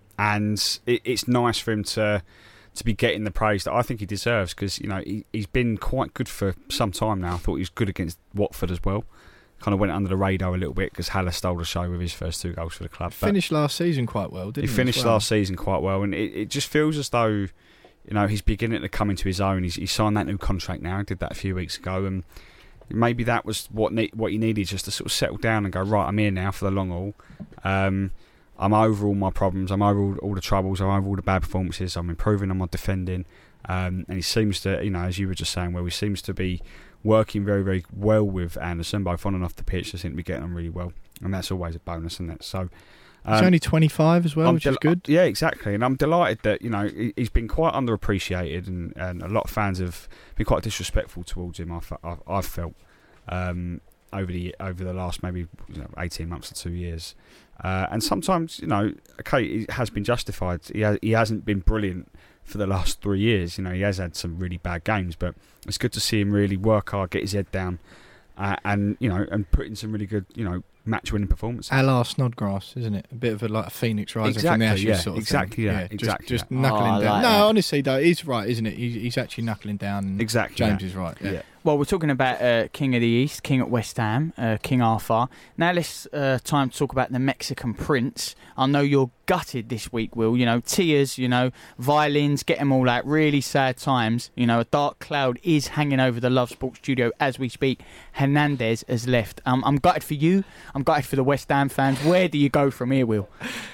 and it, it's nice for him to to be getting the praise that I think he deserves, because you know he, he's been quite good for some time now. I thought he was good against Watford as well. Kind of went under the radar a little bit because Haller stole the show with his first two goals for the club. But finished last season quite well, didn't he? He finished well? last season quite well, and it, it just feels as though, you know, he's beginning to come into his own. He's, he signed that new contract now. He did that a few weeks ago, and maybe that was what ne- what he needed, just to sort of settle down and go, right, I'm here now for the long haul. Um, I'm over all my problems. I'm over all, all the troubles. I'm over all the bad performances. I'm improving on my defending, um, and he seems to, you know, as you were just saying, where he seems to be working very, very well with Anderson, both on and off the pitch. They seem to be getting on really well, and that's always a bonus, isn't it? So um, he's only twenty-five as well, I'm which del- is good. Yeah, exactly. And I'm delighted that, you know, he, he's been quite underappreciated, and, and a lot of fans have been quite disrespectful towards him. I've, I've, I've felt um, over the over the last maybe you know, eighteen months to two years, uh, and sometimes, you know, okay, it has been justified. He has, he hasn't been brilliant for the last three years. You know, he has had some really bad games, but it's good to see him really work hard, get his head down, uh, and you know, and put in some really good, you know, match-winning performances. A la Snodgrass, isn't it? A bit of a like a phoenix rising exactly, from the ashes yeah, sort of exactly, thing. Yeah, yeah, exactly. Just, just that. knuckling Oh, I down. like no, that. honestly, though, he's right, isn't it? He's, he's actually knuckling down. And Exactly, James yeah. is right. Yeah. Yeah. Well, we're talking about uh, King of the East, King at West Ham, uh, King Arthur. Now let's uh, time to talk about the Mexican Prince. I know you're gutted this week, Will. You know, tears, you know, violins, get them all out. Really sad times. You know, a dark cloud is hanging over the Love Sport studio as we speak. Hernandez has left. Um, I'm gutted for you. I'm gutted for the West Ham fans. Where do you go from here, Will?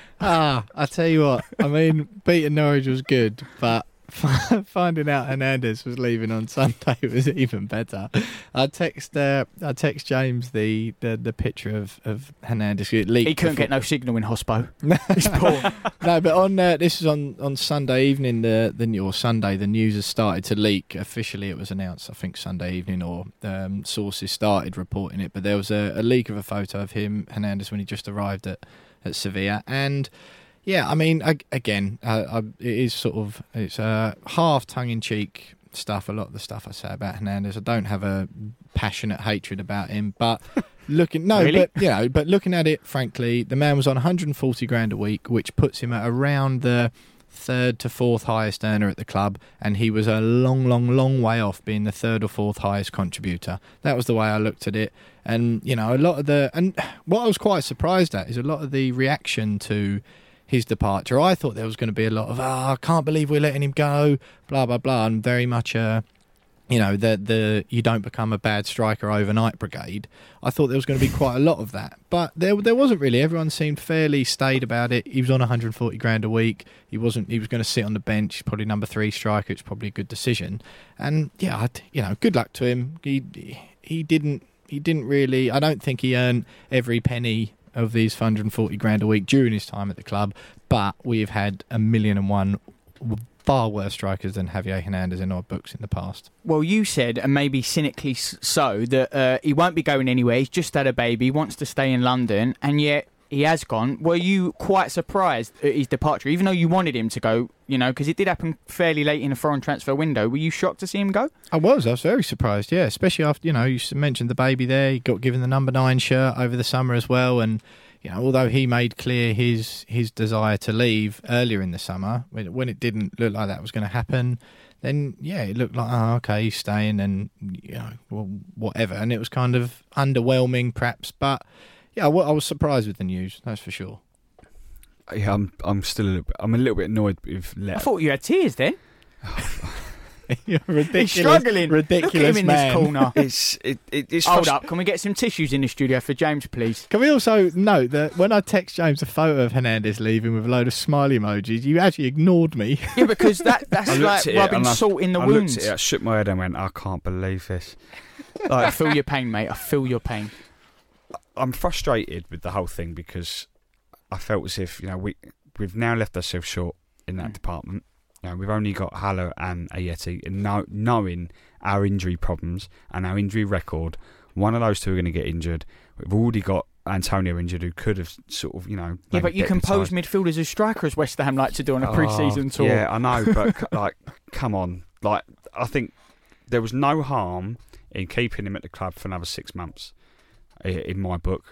Ah, I tell you what. I mean, beating Norwich was good, but finding out Hernandez was leaving on Sunday was even better. I text, uh, I text James the, the, the picture of, of Hernandez. It leaked He couldn't before- get no signal in Hospo. He's poor. No, but on uh, this is on, on Sunday evening. The the or Sunday the news has started to leak. Officially, it was announced. I think Sunday evening, or um, sources started reporting it. But there was a, a leak of a photo of him, Hernandez, when he just arrived at, at Sevilla, and. Yeah, I mean, again, uh, I, it is sort of, it's uh, half tongue-in-cheek stuff, a lot of the stuff I say about Hernandez. I don't have a passionate hatred about him, but looking, no, Really? but, you know, but looking at it, frankly, the man was on one hundred forty grand a week, which puts him at around the third to fourth highest earner at the club, and he was a long, long, long way off being the third or fourth highest contributor. That was the way I looked at it. And, you know, a lot of the, and what I was quite surprised at is a lot of the reaction to his departure. I thought there was going to be a lot of, oh, I can't believe we're letting him go, blah, blah, blah, and very much, uh, you know, the the you don't become a bad striker overnight brigade. I thought there was going to be quite a lot of that, but there there wasn't really. Everyone seemed fairly staid about it. He was on one hundred forty grand a week. He wasn't. He was going to sit on the bench. He's probably number three striker. It's probably a good decision. And yeah, I'd, you know, good luck to him. He he didn't he didn't really. I don't think he earned every penny of these one hundred forty grand a week during his time at the club, but we've had a million and one far worse strikers than Javier Hernandez in our books in the past. Well, you said, and maybe cynically so, that uh, he won't be going anywhere. He's just had a baby, he wants to stay in London, and yet he has gone. Were you quite surprised at his departure, even though you wanted him to go, you know, because it did happen fairly late in the foreign transfer window? Were you shocked to see him go? I was. I was very surprised, yeah, especially after, you know, you mentioned the baby there. He got given the number nine shirt over the summer as well, and you know, although he made clear his his desire to leave earlier in the summer, when, when it didn't look like that was going to happen, then yeah, it looked like, oh, okay, he's staying, and you know, well, whatever. And it was kind of underwhelming, perhaps, but yeah, I, I was surprised with the news, that's for sure. Yeah, I'm I'm still a little bit, I'm a little bit annoyed with Let. I thought you had tears then. You're a ridiculous, He's struggling. ridiculous Look at him in man. this corner. It's it, it it's Hold frust- up, can we get some tissues in the studio for James, please? Can we also note that when I text James a photo of Hernandez leaving with a load of smiley emojis, you actually ignored me. Yeah, because that that's I looked like at it rubbing and I- salt in the I wounds. looked at it, I shook my head and went, I can't believe this. I Like, feel your pain, mate. I feel your pain. I'm frustrated with the whole thing because I felt as if, you know, we we've now left ourselves short in that Mm. department. You know, we've only got Haller and Ayeti, and know, knowing our injury problems and our injury record, one of those two are going to get injured. We've already got Antonio injured, who could have sort of, you know. Yeah, but you can pose deputised. midfielders as strikers, West Ham like to do on a Oh, pre-season tour. Yeah, I know, but c- like, come on, like, I think there was no harm in keeping him at the club for another six months, i- in my book.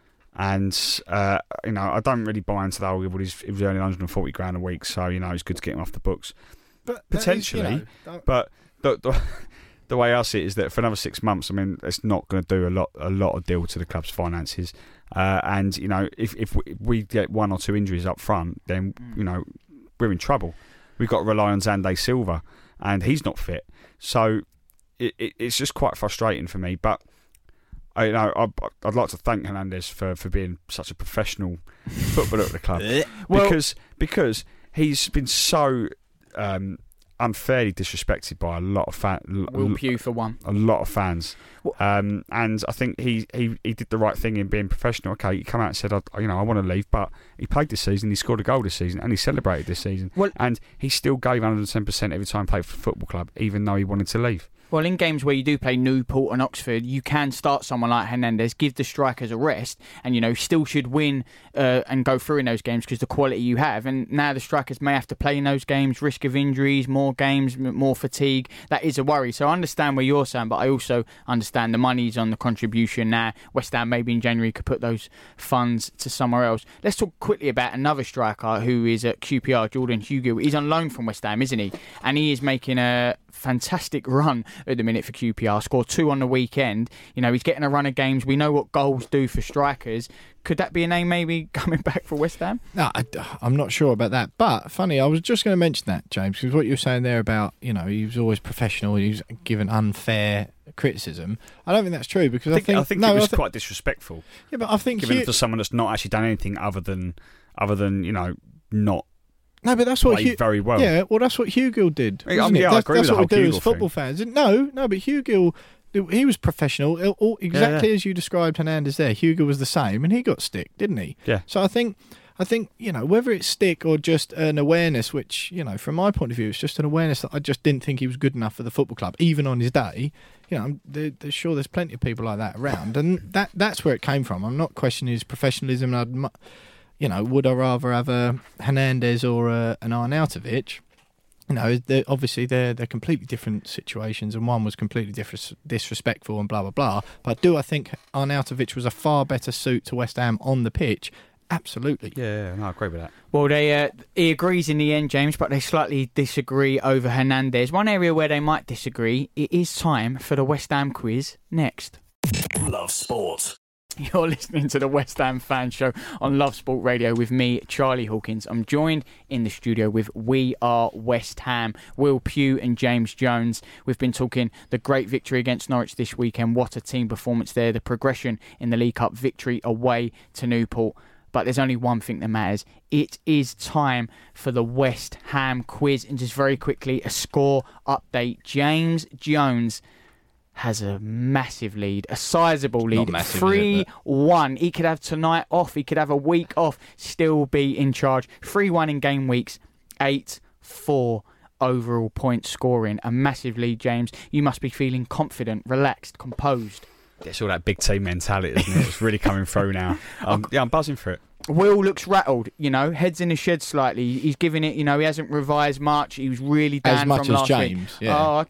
And uh, you know, I don't really buy into that. Oh, well, he's, he was earning one hundred forty grand a week, so you know, it's good to get him off the books. But Potentially, but the, the the way I see it is that for another six months, I mean, it's not going to do a lot a lot of deal to the club's finances. Uh, and you know, if if we, if we get one or two injuries up front, then you know we're in trouble. We've got to rely on Zande Silva, and he's not fit. So it, it, it's just quite frustrating for me. But I, you know, I, I'd like to thank Hernandez for, for being such a professional footballer at the club, Well- because because he's been so um, unfairly disrespected by a lot of fan, Will Pugh for one. a lot of fans, Well- um, and I think he, he, he did the right thing in being professional. Okay, he come out and said, I, you know, I want to leave, but he played this season, he scored a goal this season, and he celebrated this season, Well- and he still gave one hundred ten percent every time he played for the football club, even though he wanted to leave. Well, in games where you do play Newport and Oxford, you can start someone like Hernandez, give the strikers a rest, and, you know, still should win uh, and go through in those games because the quality you have. And now the strikers may have to play in those games, risk of injuries, more games, m- more fatigue. That is a worry. So I understand where you're saying, but I also understand the money's on the contribution now. West Ham maybe in January could put those funds to somewhere else. Let's talk quickly about another striker who is at Q P R, Jordan Hugill. He's on loan from West Ham, isn't he? And he is making a fantastic run at the minute for Q P R. Scored two on the weekend. You know, he's getting a run of games. We know what goals do for strikers. Could that be a name maybe coming back for West Ham? No, I, I'm not sure about that. But funny, I was just going to mention that, James, because what you were saying there about, you know, he was always professional, he was given unfair criticism. I don't think that's true because I think, I think, I think no, it was I thi- quite disrespectful, yeah, but I think given Hugh- it to someone that's not actually done anything other than other than you know not no, but that's what played Hugh, very well. Yeah, well, that's what Hugill did. Yeah, wasn't yeah, it? I That's, agree that's with the what we whole do as Hugill football fans. No, no, but Hugill, he was professional, all- all- exactly yeah. as you described Hernandez there. Hugill was the same, and he got stick, didn't he? Yeah. So I think, I think you know, whether it's stick or just an awareness, which you know, from my point of view, it's just an awareness that I just didn't think he was good enough for the football club, even on his day. You know, I'm there, there's sure there's plenty of people like that around, and that that's where it came from. I'm not questioning his professionalism. I'd, mu- you know, would I rather have a Hernandez or a, an Arnautovic? You know, they're, obviously they're they're completely different situations, and one was completely dis- disrespectful and blah blah blah. But do I think Arnautovic was a far better suit to West Ham on the pitch? Absolutely. Yeah, yeah, no, I agree with that. Well, they uh, he agrees in the end, James, but they slightly disagree over Hernandez. One area where they might disagree, it is time for the West Ham quiz next. Love Sport. You're listening to the West Ham Fan Show on Love Sport Radio with me, Charlie Hawkins. I'm joined in the studio with We Are West Ham, Will Pugh and James Jones. We've been talking the great victory against Norwich this weekend. What a team performance there. The progression in the League Cup victory away to Newport. But there's only one thing that matters. It is time for the West Ham quiz. And just very quickly, a score update. James Jones has a massive lead, a sizable lead, massive, three is it, one. He could have tonight off, he could have a week off, still be in charge. three one in game weeks, eight four overall point scoring. A massive lead, James. You must be feeling confident, relaxed, composed. It's all that big team mentality, isn't it? It's really coming through now. Um, yeah, I'm buzzing for it. Will looks rattled, you know, head's in the shed slightly. He's giving it, you know, he hasn't revised much. He was really down As much from as last James, week. yeah. Oh, okay.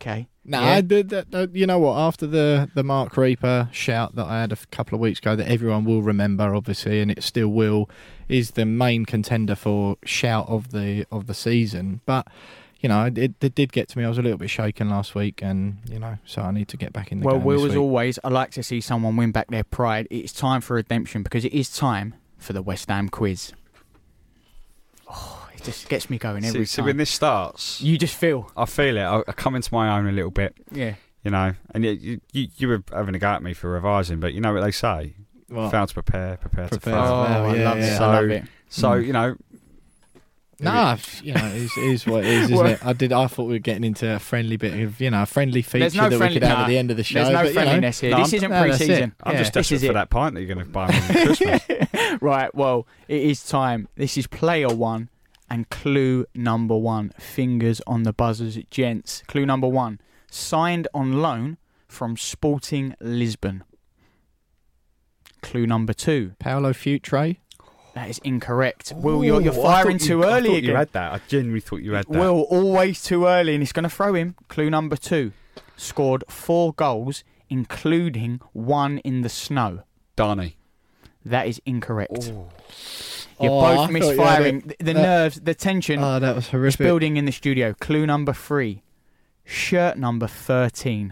No, Yeah. I did that, that- you know what? After the, the Mark Reaper shout that I had a f- couple of weeks ago, that everyone will remember, obviously, and it still will, is the main contender for shout of the of the season. But you know, it, it did get to me. I was a little bit shaken last week, and you know, so I need to get back in the Well, game Will, this as week. always, I like to see someone win back their pride. It's time for redemption because it is time for the West Ham quiz. Oh, it just gets me going every See, see, time. when this starts, You just feel, I feel it. I, I come into my own a little bit, yeah. you know. And you, you, you were having a go at me for revising, but you know what they say: What? fail to prepare, prepare, Prepare to to fail. Oh, fail, I yeah, love it. yeah. I love it. So Mm. you know, Nah, you know, it is, it is what it is, isn't Well- it? I did. I thought we were getting into a friendly bit of, you know, a friendly feature There's no that friendly- we could have nah, at the end of the show. There's no but, you know, friendliness here. No, this I'm- isn't no, that's it. pre-season. I'm Yeah. just This desperate is for it. that pint that you're going to buy me for Christmas. Right, well, it is time. This is player one and clue number one. Fingers on the buzzers, gents. Clue number one. Signed on loan from Sporting Lisbon. Clue number two. Paolo Futre. That is incorrect. Will, you're, you're Ooh, I firing thought too you, I early thought again. You had that. I genuinely thought you had that. Will, always too early, and he's going to throw him. Clue number two. Scored four goals, including one in the snow. Darnie. That is incorrect. Oh. You're Oh, I both thought you had misfiring. it. The, the That- nerves, the tension Oh, that was is horrific. building in the studio. Clue number three. Shirt number thirteen.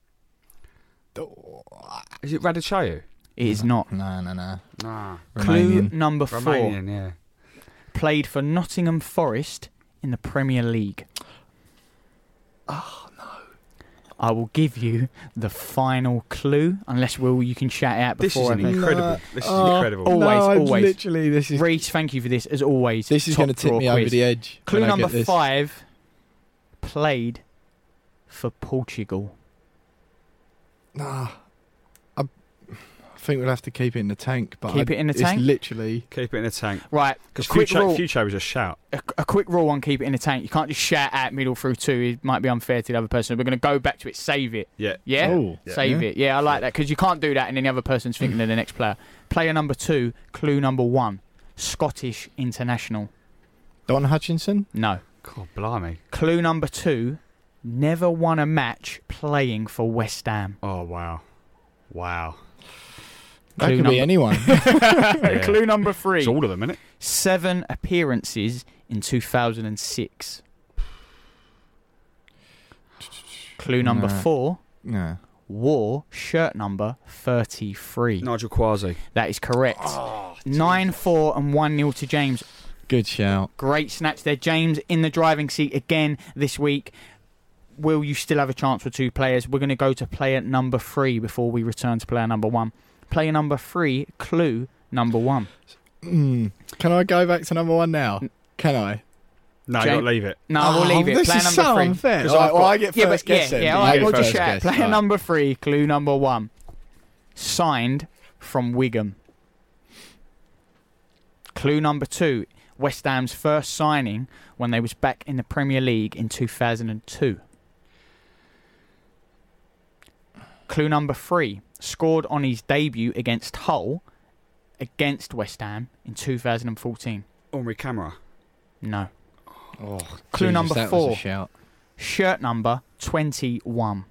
Is it Radichayu? It is not. No, no, no. Nah. Clue Romanian. number four. Romanian, yeah. Played for Nottingham Forest in the Premier League. Oh, no. I will give you the final clue, unless, Will, you can shout it out This is before. an I think. incredible. This is Oh, incredible. Always, no, I'm always. Literally, this is Reece, thank you for this, as always. this is Top going to tip draw me quiz. over the edge. Clue when I number get this. five. Played for Portugal. Nah, I, I think we'll have to keep it in the tank. But Keep I- it in the it's tank? literally. Keep it in a tank. Right, Because a quick future, rule. future was a shout. A, a quick rule on keep it in the tank. You can't just shout at middle through two. It might be unfair to the other person. We're going to go back to it. Save it. Yeah. Yeah? Oh, Save yeah. it. Yeah, I like that because you can't do that and then the other person's thinking of the next player. Player number two, clue number one, Scottish international. Don Hutchinson. No. God, blimey. Clue number two, never won a match playing for West Ham. Oh, wow. Wow. That Clue could number- be anyone. Yeah. Clue number three, It's all of them, isn't it? seven appearances in two thousand six. Clue number No. four, no. wore shirt number thirty-three. Nigel Quasi. That is correct. Oh, nine four and one nil to James. Good shout. Great snatch there. James in the driving seat again this week. Will you still have a chance for two players? We're going to go to player number three before we return to player number one. Player number three, clue number one. Mm. Can I go back to number one now? Can I? No, you Jane- got to leave it. No, we'll leave it. This Player is number so three. unfair. 'Cause All right, I've well, got- I get Yeah, first but yeah, guess then. yeah. You All right, get we'll just first shout. guess. Player All right. number three, clue number one. Signed from Wigan. Clue number two. West Ham's first signing when they was back in the Premier League in two thousand two. Clue number three. Scored on his debut against Hull against West Ham in two thousand fourteen. Henri Camara. No. Oh, Clue Jesus, number that was four. a shout. Shirt number twenty-one.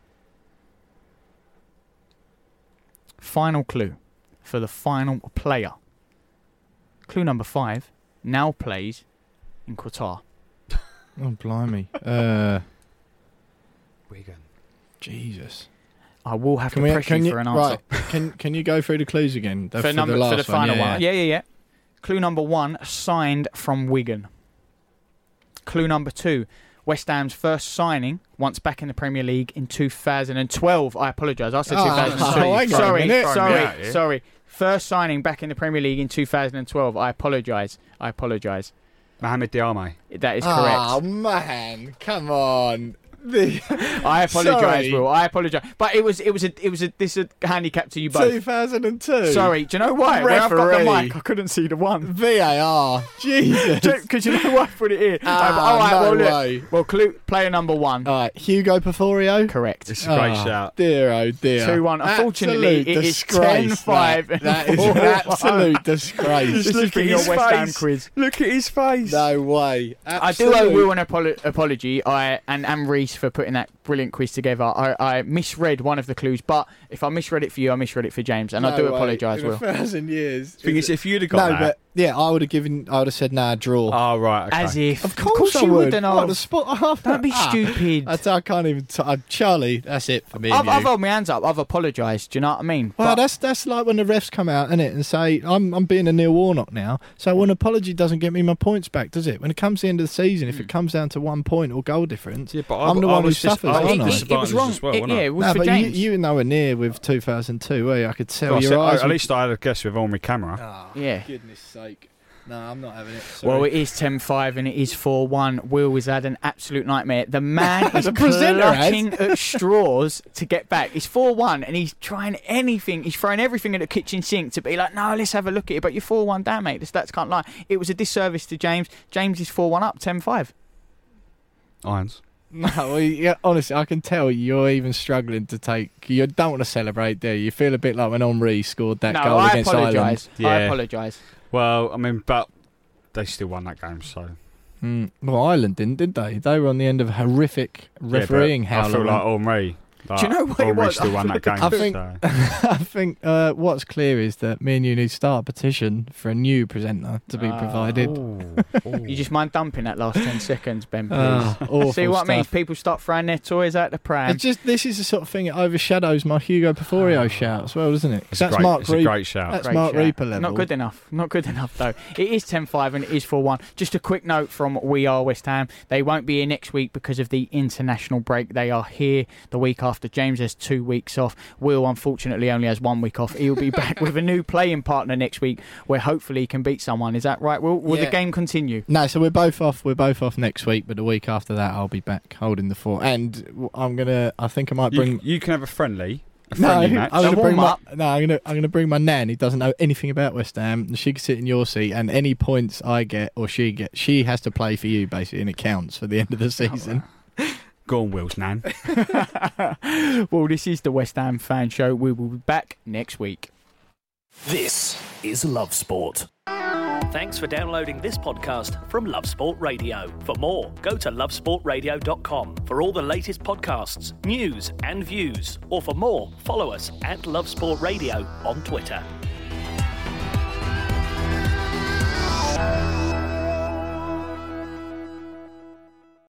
Final clue for the final player. Clue number five. Now plays in Qatar. Oh, blimey. Uh, Wigan. Jesus. I will have Can to we? press Can you you? for an answer. Right. Can Can you go through the clues again? The, for, number, the last for the final one. one. Yeah. Yeah, yeah, yeah. Clue number one, signed from Wigan. Clue number two, West Ham's first signing once back in the Premier League in two thousand twelve. I apologise. I said Oh, two thousand two. oh, hang on a sorry, minute. Throwing me sorry, out here. sorry. First signing back in the Premier League in two thousand twelve. I apologise. I apologise. Mohamed Diame. That is correct. Oh man, come on. The I apologise, Sorry. Will. I apologise. But it was, it was a, it was a, this is a handicap to you both. two thousand two. Sorry. Do you know why? When I've got the Referee. mic, I couldn't see the one. V A R. Jesus. Because you know why I put it in. Ah, all right, no well, look. way. Well, clue, player number one. All right, Hugo Porforio. Correct. It's a great Oh, shout. Dear, oh dear. two one. Unfortunately, Absolute it is disgrace, ten five. That, that is an absolute disgrace. This has been your West Ham quiz. Look at his face. No way. I do owe Will an apolo- apology. I and, and Reece Reese, for putting that brilliant quiz together. I, I misread one of the clues, but if I misread it for you, I misread it for James, and no I do way. apologise, In Will. a thousand years. Thing is, if you'd have got no, that, but yeah, I would have given. I would have said, "Nah, draw." oh right, okay. As if. Of course, I you would. wouldn't. What, have. the spot half? Don't be Ah, stupid. I, I can't even. T- uh, Charlie, that's it for me. I've, and I've you. held my hands up. I've apologised. Do you know what I mean? Well, But- that's that's like when the refs come out, innit, and say, I'm I'm being a Neil Warnock now. So an apology doesn't get me my points back, does it? When it comes to the end of the season, if it comes down to one point or goal difference, Yeah, but I'm I, the I one who was just- suffers, I was aren't I? it, just it, it was disadvantaged wrong. as well, It- wasn't I? yeah, it was no, for but you, James. you were nowhere near with two thousand two, were you? I could tell Well, I your said- eyes. at were- least I had a guess with Henri Camera. Oh, Yeah. Goodness sake. No, I'm not having it. Well, Sorry. it is ten five and it is four one. Will has had an absolute nightmare. The man is The presenter has. clutching at straws to get back. It's four one and he's trying anything. He's throwing everything at the kitchen sink to be like, no, let's have a look at it. But you're four one down, mate. The stats can't lie. It was a disservice to James. James is four one up, ten five. Irons. No, well, yeah, honestly, I can tell you're even struggling to take. You don't want to celebrate, do you? You feel a bit like when Henri scored that No, goal I against Ireland. apologise. I Yeah. apologise. Well, I mean, but they still won that game, so Mm. Well, Ireland didn't, did they? They were on the end of a horrific refereeing yeah, but I howler. feel like Henri. Like, Do you know what it Henri was? still won that game. I think- so. I think uh, what's clear is that me and you need to start a petition for a new presenter to be Ah. provided. You just mind dumping that last ten seconds, Ben, please? Ah, awful See what I mean? stuff. People start throwing their toys out the pram. It's just this is the sort of thing that overshadows my Hugo Porforio shout as well, doesn't it? 'Cause It's a that's great, Mark it's a Reed. great shout. That's Great Mark shout. Reaper level. Not good enough. Not good enough, though. It is ten five and it is four one. Just a quick note from We Are West Ham. They won't be here next week because of the international break. They are here the week after. James has two weeks off. Will, unfortunately, only has one week off. He'll be back with a new playing partner next week where hopefully he can beat someone. Is that right, Will? Will Yeah. the game continue? No, so we're both off. We're both off next week, but the week after that, I'll be back holding the fort. And w- I'm gonna. I think I might bring. You, you can have a friendly, a no, friendly I'm match. gonna A bring my. warm-up. No, I'm gonna. I'm gonna bring my nan. Who doesn't know anything about West Ham. And she can sit in your seat, and any points I get or she gets, she has to play for you basically, and it counts for the end of the season. Go on, Will's nan. Well, this is the West Ham Fan Show. We will be back next week. This is Love Sport. Thanks for downloading this podcast from Love Sport Radio. For more, go to love sport radio dot com for all the latest podcasts, news and views. Or for more, follow us at Love Sport Radio on Twitter.